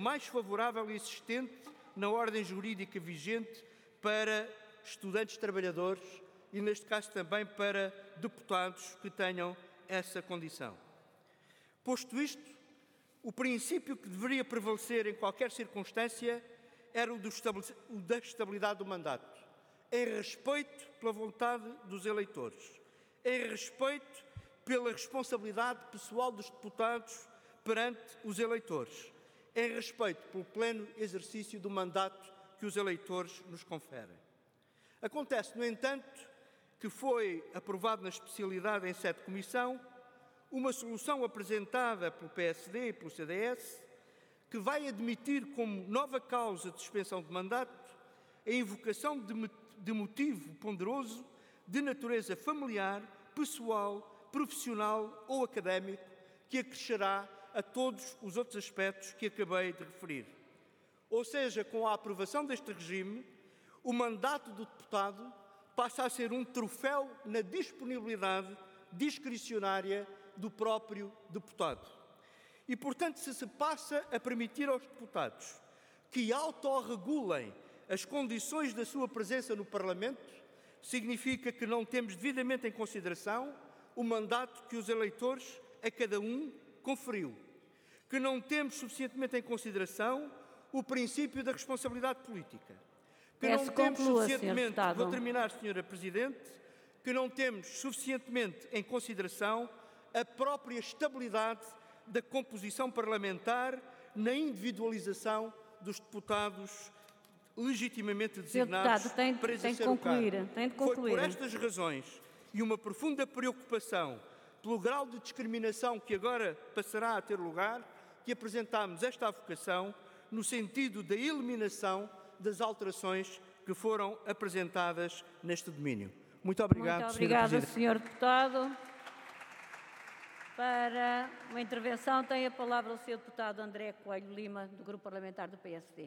mais favorável e existente na ordem jurídica vigente para estudantes trabalhadores e, neste caso, também para deputados que tenham essa condição. Posto isto, o princípio que deveria prevalecer em qualquer circunstância era o da estabilidade do mandato, em respeito pela vontade dos eleitores, em respeito pela responsabilidade pessoal dos deputados perante os eleitores, em respeito pelo pleno exercício do mandato que os eleitores nos conferem. Acontece, no entanto, que foi aprovado na especialidade em sede de comissão uma solução apresentada pelo PSD e pelo CDS que vai admitir como nova causa de suspensão de mandato a invocação de motivo ponderoso de natureza familiar, pessoal, profissional ou académico que acrescerá a todos os outros aspectos que acabei de referir. Ou seja, com a aprovação deste regime, o mandato do deputado passa a ser um troféu na disponibilidade discricionária do próprio deputado. E, portanto, se passa a permitir aos deputados que autorregulem as condições da sua presença no Parlamento, significa que não temos devidamente em consideração o mandato que os eleitores a cada um conferiu, que não temos suficientemente em consideração o princípio da responsabilidade política, que não temos suficientemente, vou terminar, Sra. Presidente, que não temos suficientemente em consideração a própria estabilidade da composição parlamentar na individualização dos deputados legitimamente designados para exercer o cargo. Foi por estas razões e uma profunda preocupação pelo grau de discriminação que agora passará a ter lugar que apresentámos esta avocação no sentido da eliminação das alterações que foram apresentadas neste domínio. Muito obrigado, Muito obrigada, Sr. Deputado. Para uma intervenção tem a palavra o Sr. Deputado André Coelho Lima, do Grupo Parlamentar do PSD.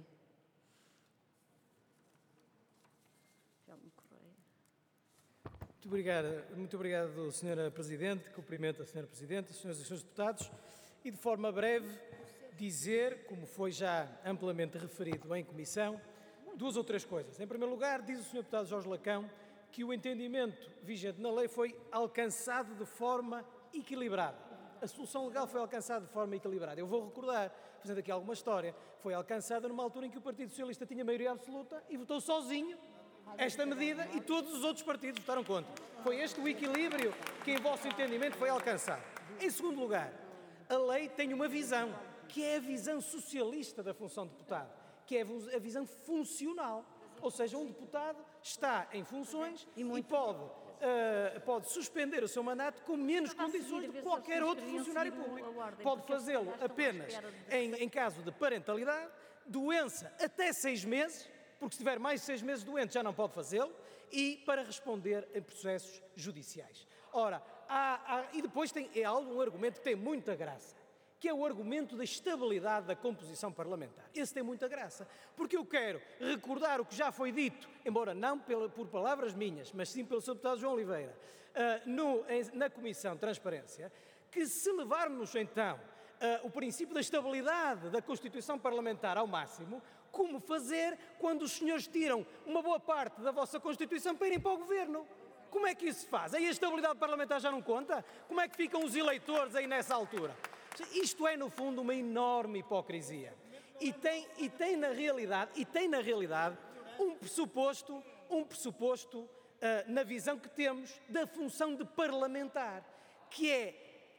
Muito obrigado, Sra. Presidente. Cumprimento a Sra. Presidente, as Sras. e Srs. Deputados, e de forma breve dizer, como foi já amplamente referido em comissão, duas ou três coisas. Em primeiro lugar, diz o Sr. Deputado Jorge Lacão que o entendimento vigente na lei foi alcançado de forma equilibrada. A solução legal foi alcançada de forma equilibrada. Eu vou recordar, fazendo aqui alguma história, foi alcançada numa altura em que o Partido Socialista tinha maioria absoluta e votou sozinho esta medida e todos os outros partidos votaram contra. Foi este o equilíbrio que, em vosso entendimento, foi alcançado. Em segundo lugar, a lei tem uma visão, que é a visão socialista da função de deputado, que é a visão funcional. Ou seja, um deputado está em funções e pode suspender o seu mandato com menos condições do que qualquer outro funcionário público. Pode fazê-lo apenas em caso de parentalidade, doença até 6 meses, porque se estiver mais de 6 meses doente já não pode fazê-lo, e para responder em processos judiciais. Ora, e depois há um argumento que tem muita graça, que é o argumento da estabilidade da composição parlamentar. Esse tem muita graça, porque eu quero recordar o que já foi dito, embora não por palavras minhas, mas sim pelo Sr. Deputado João Oliveira, na Comissão de Transparência, que se levarmos então o princípio da estabilidade da Constituição Parlamentar ao máximo, como fazer quando os senhores tiram uma boa parte da vossa Constituição para irem para o Governo? Como é que isso se faz? Aí a estabilidade parlamentar já não conta? Como é que ficam os eleitores aí nessa altura? Isto é, no fundo, uma enorme hipocrisia. E tem na realidade um pressuposto na visão que temos da função de parlamentar, que é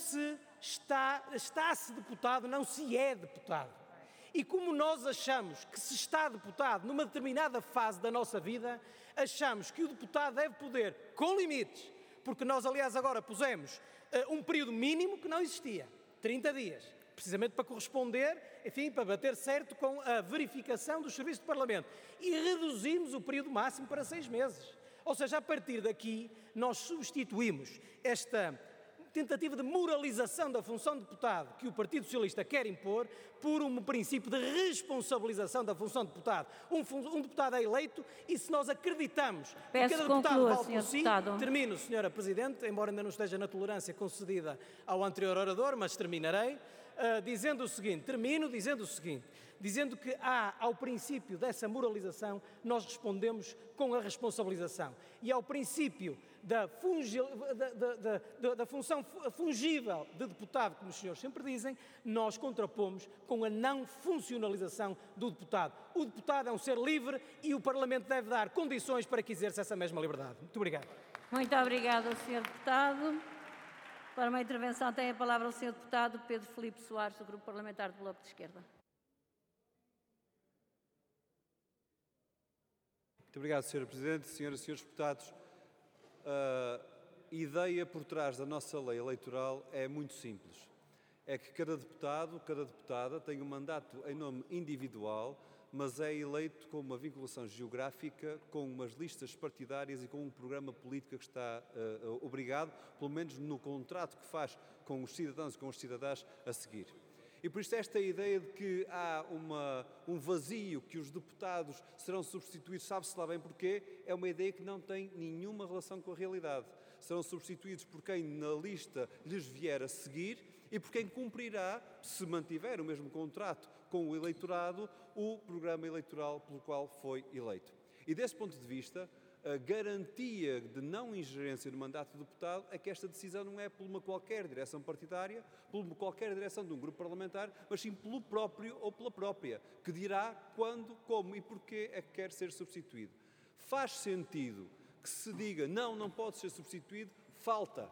está-se deputado, não se é deputado. E como nós achamos que se está deputado numa determinada fase da nossa vida, achamos que o deputado deve poder, com limites, porque nós, aliás, agora pusemos um período mínimo que não existia, 30 dias, precisamente para corresponder, enfim, para bater certo com a verificação dos serviços do Parlamento. E reduzimos o período máximo para 6 meses. Ou seja, a partir daqui, nós substituímos esta tentativa de moralização da função de deputado que o Partido Socialista quer impor por um princípio de responsabilização da função de deputado. Um deputado é eleito e se nós acreditamos que cada deputado vale por si, termino, Sra. Presidente, embora ainda não esteja na tolerância concedida ao anterior orador, mas terminarei, dizendo o seguinte, termino dizendo o seguinte, dizendo que ao princípio dessa moralização nós respondemos com a responsabilização e ao princípio da função fungível de deputado, como os senhores sempre dizem, nós contrapomos com a não funcionalização do deputado. O deputado é um ser livre e o Parlamento deve dar condições para que exerça essa mesma liberdade. Muito obrigado. Muito obrigada, Sr. Deputado. Para uma intervenção tem a palavra o Sr. Deputado Pedro Filipe Soares, do Grupo Parlamentar do Bloco de Esquerda. Muito obrigado, Sra. Presidente. Senhoras e senhores deputados, a ideia por trás da nossa lei eleitoral é muito simples. É que cada deputado, cada deputada tem um mandato em nome individual, mas é eleito com uma vinculação geográfica, com umas listas partidárias e com um programa político que está obrigado, pelo menos no contrato que faz com os cidadãos e com as cidadãs a seguir. E por isso esta ideia de que há um vazio, que os deputados serão substituídos, sabe-se lá bem porquê, é uma ideia que não tem nenhuma relação com a realidade. Serão substituídos por quem na lista lhes vier a seguir e por quem cumprirá, se mantiver o mesmo contrato com o eleitorado, o programa eleitoral pelo qual foi eleito. E desse ponto de vista, a garantia de não ingerência no mandato do deputado é que esta decisão não é por uma qualquer direção partidária, por uma qualquer direção de um grupo parlamentar, mas sim pelo próprio ou pela própria, que dirá quando, como e porquê é que quer ser substituído. Faz sentido que se diga não pode ser substituído, falta.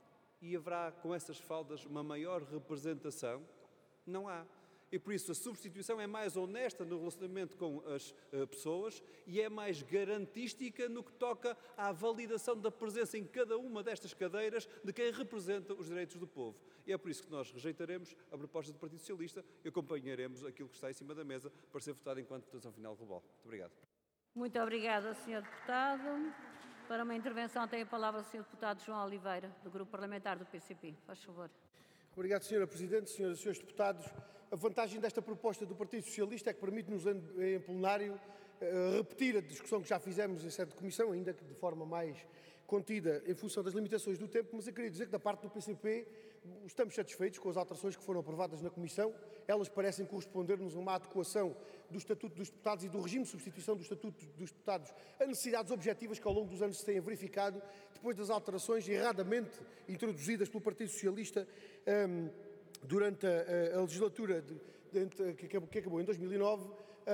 E haverá com essas faltas uma maior representação? Não há. E por isso a substituição é mais honesta no relacionamento com as pessoas e é mais garantística no que toca à validação da presença em cada uma destas cadeiras de quem representa os direitos do povo. E é por isso que nós rejeitaremos a proposta do Partido Socialista e acompanharemos aquilo que está em cima da mesa para ser votado enquanto votação final global. Muito obrigado. Muito obrigada, Sr. Deputado. Para uma intervenção tem a palavra o Sr. Deputado João Oliveira, do Grupo Parlamentar do PCP. Faz favor. Obrigado, Sra. Presidente, Senhoras e Senhores Deputados. A vantagem desta proposta do Partido Socialista é que permite-nos, em plenário, repetir a discussão que já fizemos em sede de comissão, ainda que de forma mais contida em função das limitações do tempo, mas eu queria dizer que da parte do PCP estamos satisfeitos com as alterações que foram aprovadas na Comissão. Elas parecem corresponder-nos a uma adequação do Estatuto dos Deputados e do regime de substituição do Estatuto dos Deputados a necessidades objetivas que ao longo dos anos se têm verificado depois das alterações erradamente introduzidas pelo Partido Socialista durante a legislatura que acabou em 2009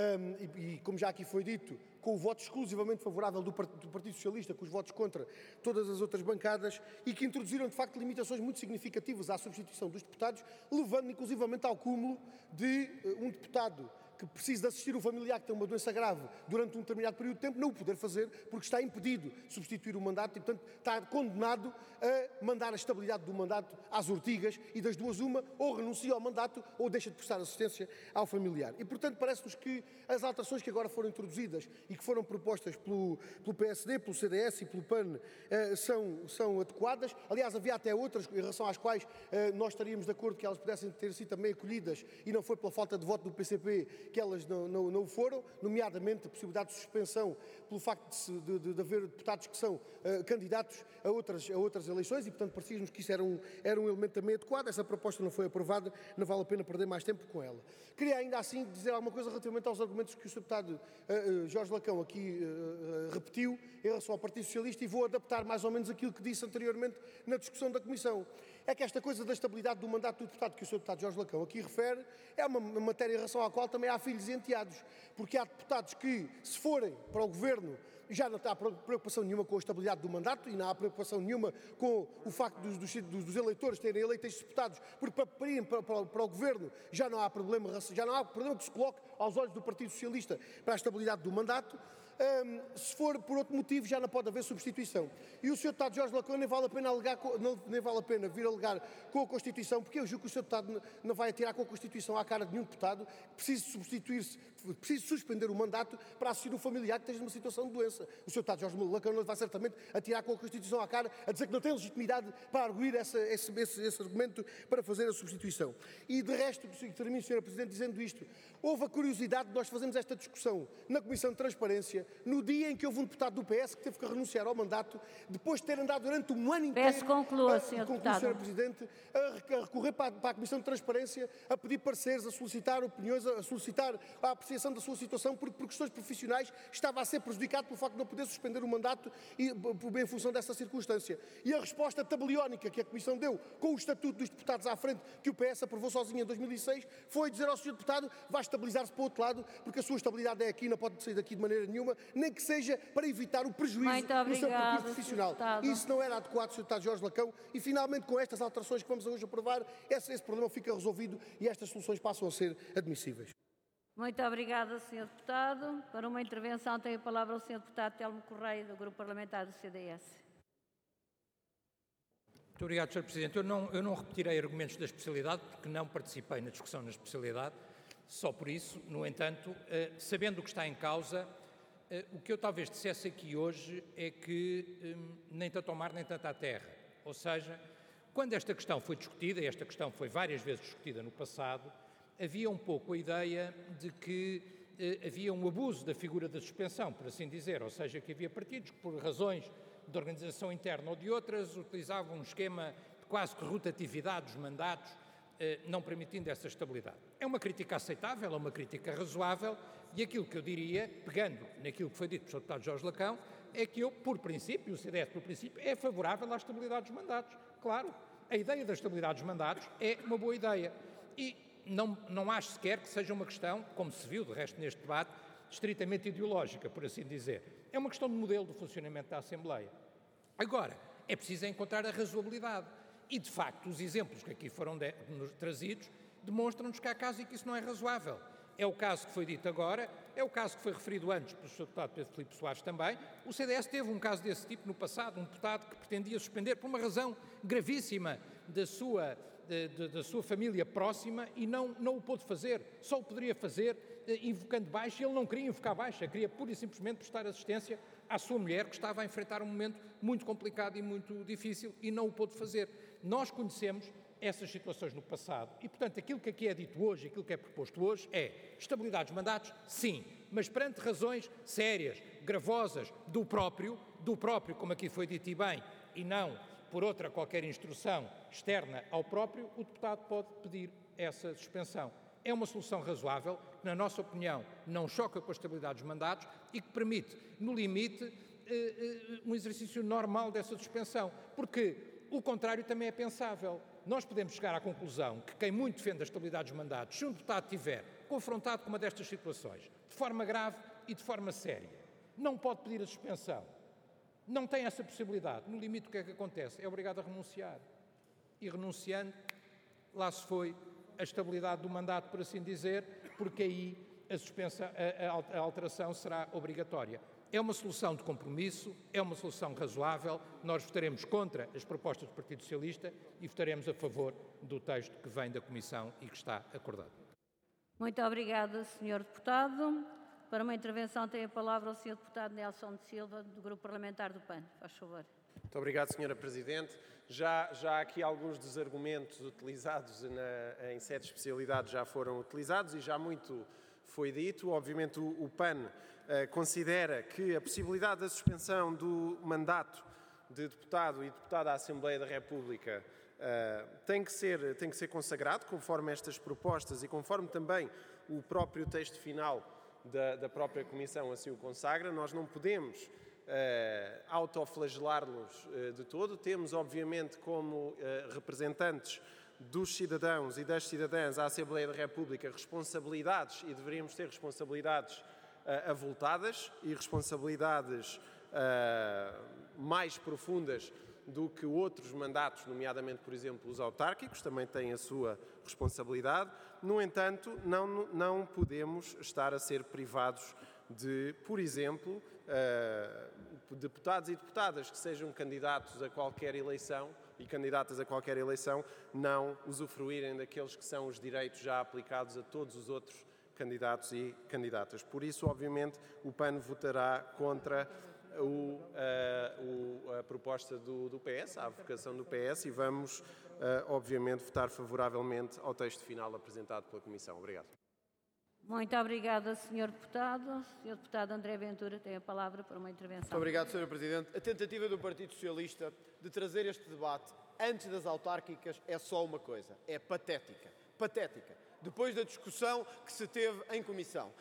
e, como já aqui foi dito, com o voto exclusivamente favorável do Partido Socialista, com os votos contra todas as outras bancadas, e que introduziram, de facto, limitações muito significativas à substituição dos deputados, levando inclusivamente ao cúmulo de um deputado que precisa de assistir um familiar que tem uma doença grave durante um determinado período de tempo, não o poder fazer porque está impedido de substituir o mandato e, portanto, está condenado a mandar a estabilidade do mandato às ortigas e das duas uma, ou renuncia ao mandato ou deixa de prestar assistência ao familiar. E, portanto, parece-nos que as alterações que agora foram introduzidas e que foram propostas pelo PSD, pelo CDS e pelo PAN são adequadas. Aliás, havia até outras em relação às quais nós estaríamos de acordo que elas pudessem ter sido também acolhidas e não foi pela falta de voto do PCP que elas não foram, nomeadamente a possibilidade de suspensão pelo facto de haver deputados que são candidatos a outras eleições e, portanto, parecia-nos que isso era um elemento também adequado. Essa proposta não foi aprovada, não vale a pena perder mais tempo com ela. Queria ainda assim dizer alguma coisa relativamente aos argumentos que o Sr. Deputado Jorge Lacão aqui repetiu em relação ao Partido Socialista e vou adaptar mais ou menos aquilo que disse anteriormente na discussão da Comissão. É que esta coisa da estabilidade do mandato do deputado que o Sr. Deputado Jorge Lacão aqui refere é uma matéria em relação à qual também há filhos e enteados, porque há deputados que, se forem para o Governo, já não há preocupação nenhuma com a estabilidade do mandato e não há preocupação nenhuma com o facto dos eleitores terem eleito estes deputados, porque para irem para o Governo já não há problema que se coloque aos olhos do Partido Socialista para a estabilidade do mandato. Se for por outro motivo, já não pode haver substituição. E o Sr. Deputado Jorge Lacão nem vale a pena vir alegar com a Constituição, porque eu julgo que o Sr. Deputado não vai atirar com a Constituição à cara de nenhum deputado que precise suspender o mandato para assistir um familiar que esteja numa situação de doença. aconteça, o Sr. Deputado Jorge Lacão não vai certamente atirar com a Constituição à cara a dizer que não tem legitimidade para arguir esse argumento para fazer a substituição. E de resto, termino, Sra. Presidente, dizendo isto, houve a curiosidade de nós fazermos esta discussão na Comissão de Transparência no dia em que houve um deputado do PS que teve que renunciar ao mandato depois de ter andado durante um ano inteiro, Peço conclua, Sr. Deputado. Sra. Presidente, a recorrer para a Comissão de Transparência, a pedir pareceres, a solicitar opiniões, a solicitar a apreciação da sua situação, porque por questões profissionais estava a ser prejudicado pelo facto de não poder suspender o mandato em função dessa circunstância. E a resposta tabeliónica que a Comissão deu com o Estatuto dos Deputados à frente, que o PS aprovou sozinho em 2006, foi dizer ao Sr. Deputado vai estabilizar-se para o outro lado, porque a sua estabilidade é aqui, não pode sair daqui de maneira nenhuma, nem que seja para evitar o prejuízo no seu percurso profissional. Isso não era adequado, Sr. Deputado Jorge Lacão, e finalmente com estas alterações que vamos hoje aprovar, esse problema fica resolvido e estas soluções passam a ser admissíveis. Muito obrigada, Sr. Deputado. Para uma intervenção tem a palavra o Sr. Deputado Telmo Correia, do Grupo Parlamentar do CDS. Muito obrigado, Sr. Presidente. Eu não repetirei argumentos da especialidade, porque não participei na discussão na especialidade, só por isso. No entanto, sabendo o que está em causa, o que eu talvez dissesse aqui hoje é que nem tanto ao mar, nem tanto à terra. Ou seja, quando esta questão foi discutida, e esta questão foi várias vezes discutida no passado, havia um pouco a ideia de que havia um abuso da figura da suspensão, por assim dizer, ou seja, que havia partidos que, por razões de organização interna ou de outras, utilizavam um esquema de quase que rotatividade dos mandatos, não permitindo essa estabilidade. É uma crítica aceitável, é uma crítica razoável, e aquilo que eu diria, pegando naquilo que foi dito pelo Sr. Deputado Jorge Lacão, é que eu, por princípio, o CDS por princípio, é favorável à estabilidade dos mandatos. Claro, a ideia da estabilidade dos mandatos é uma boa ideia. E não acho sequer que seja uma questão, como se viu de resto neste debate, estritamente ideológica, por assim dizer. É uma questão de modelo de funcionamento da Assembleia. Agora, é preciso encontrar a razoabilidade. E, de facto, os exemplos que aqui foram trazidos demonstram-nos que há casos em que isso não é razoável. É o caso que foi dito agora, é o caso que foi referido antes pelo Sr. Deputado Pedro Filipe Soares também. O CDS teve um caso desse tipo no passado, um deputado que pretendia suspender por uma razão gravíssima da sua família próxima e não o pôde fazer. Só o poderia fazer invocando baixa, e ele não queria invocar baixa, queria pura e simplesmente prestar assistência à sua mulher, que estava a enfrentar um momento muito complicado e muito difícil, e não o pôde fazer. Nós conhecemos essas situações no passado e, portanto, aquilo que aqui é dito hoje, aquilo que é proposto hoje é estabilidade dos mandatos, sim, mas perante razões sérias, gravosas do próprio, como aqui foi dito e bem, e não por outra qualquer instrução externa ao próprio, o deputado pode pedir essa suspensão. É uma solução razoável, que, na nossa opinião, não choca com a estabilidade dos mandatos e que permite, no limite, um exercício normal dessa suspensão, porque o contrário também é pensável. Nós podemos chegar à conclusão que quem muito defende a estabilidade dos mandatos, se um deputado estiver confrontado com uma destas situações, de forma grave e de forma séria, não pode pedir a suspensão, não tem essa possibilidade. No limite, o que é que acontece? É obrigado a renunciar. E renunciando, lá se foi a estabilidade do mandato, por assim dizer, porque aí a suspensão, a alteração será obrigatória. É uma solução de compromisso, é uma solução razoável. Nós votaremos contra as propostas do Partido Socialista e votaremos a favor do texto que vem da Comissão e que está acordado. Muito obrigada, Sr. Deputado. Para uma intervenção tem a palavra o Sr. Deputado Nelson de Silva, do Grupo Parlamentar do PAN. Faz favor. Muito obrigado, Sra. Presidente. Já aqui alguns dos argumentos utilizados em sede de especialidade já foram utilizados e já muito foi dito. Obviamente o PAN considera que a possibilidade da suspensão do mandato de deputado e deputada à Assembleia da República tem que ser consagrado, conforme estas propostas e conforme também o próprio texto final da própria Comissão assim o consagra. Nós não podemos autoflagelar-nos de todo. Temos, obviamente, como representantes dos cidadãos e das cidadãs à Assembleia da República responsabilidades, e deveríamos ter responsabilidades avultadas e responsabilidades mais profundas do que outros mandatos, nomeadamente, por exemplo, os autárquicos, também têm a sua responsabilidade. No entanto, não podemos estar a ser privados de, por exemplo, deputados e deputadas que sejam candidatos a qualquer eleição e candidatas a qualquer eleição não usufruírem daqueles que são os direitos já aplicados a todos os outros candidatos e candidatas. Por isso, obviamente, o PAN votará contra a proposta do PS, a avocação do PS, e vamos, obviamente, votar favoravelmente ao texto final apresentado pela Comissão. Obrigado. Muito obrigada, Sr. Deputado. Sr. Deputado André Ventura tem a palavra para uma intervenção. Muito obrigado, Sr. Presidente. A tentativa do Partido Socialista de trazer este debate antes das autárquicas é só uma coisa, é patética. Patética. Depois da discussão que se teve em comissão.